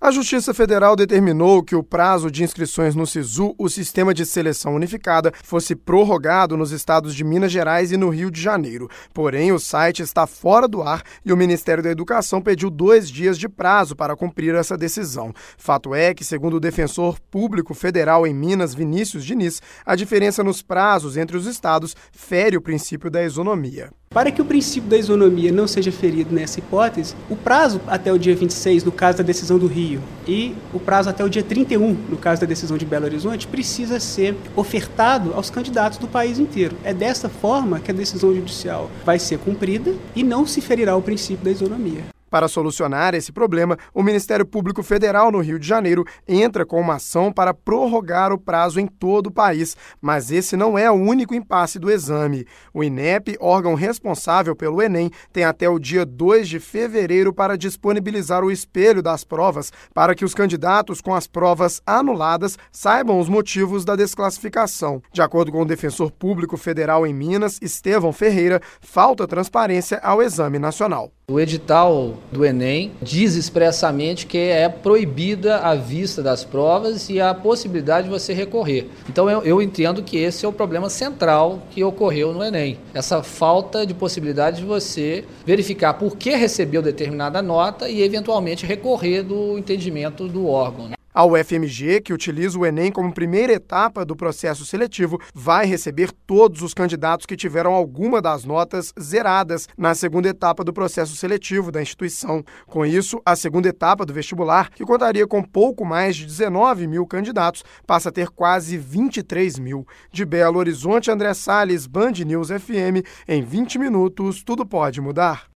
A Justiça Federal determinou que o prazo de inscrições no SISU, o Sistema de Seleção Unificada, fosse prorrogado nos estados de Minas Gerais e no Rio de Janeiro. Porém, o site está fora do ar e o Ministério da Educação pediu 2 dias de prazo para cumprir essa decisão. Fato é que, segundo o defensor público federal em Minas, Vinícius Diniz, a diferença nos prazos entre os estados fere o princípio da isonomia. Para que o princípio da isonomia não seja ferido nessa hipótese, o prazo até o dia 26, no caso da decisão do Rio, e o prazo até o dia 31, no caso da decisão de Belo Horizonte, precisa ser ofertado aos candidatos do país inteiro. É dessa forma que a decisão judicial vai ser cumprida e não se ferirá o princípio da isonomia. Para solucionar esse problema, o Ministério Público Federal no Rio de Janeiro entra com uma ação para prorrogar o prazo em todo o país, mas esse não é o único impasse do exame. O INEP, órgão responsável pelo Enem, tem até o dia 2 de fevereiro para disponibilizar o espelho das provas para que os candidatos com as provas anuladas saibam os motivos da desclassificação. De acordo com o defensor público federal em Minas, Estevão Ferreira, falta transparência ao exame nacional. O edital do Enem diz expressamente que é proibida a vista das provas e a possibilidade de você recorrer. Então eu entendo que esse é o problema central que ocorreu no Enem. Essa falta de possibilidade de você verificar por que recebeu determinada nota e eventualmente recorrer do entendimento do órgão. A UFMG, que utiliza o Enem como primeira etapa do processo seletivo, vai receber todos os candidatos que tiveram alguma das notas zeradas na segunda etapa do processo seletivo da instituição. Com isso, a segunda etapa do vestibular, que contaria com pouco mais de 19 mil candidatos, passa a ter quase 23 mil. De Belo Horizonte, André Salles, Band News FM. Em 20 minutos, tudo pode mudar.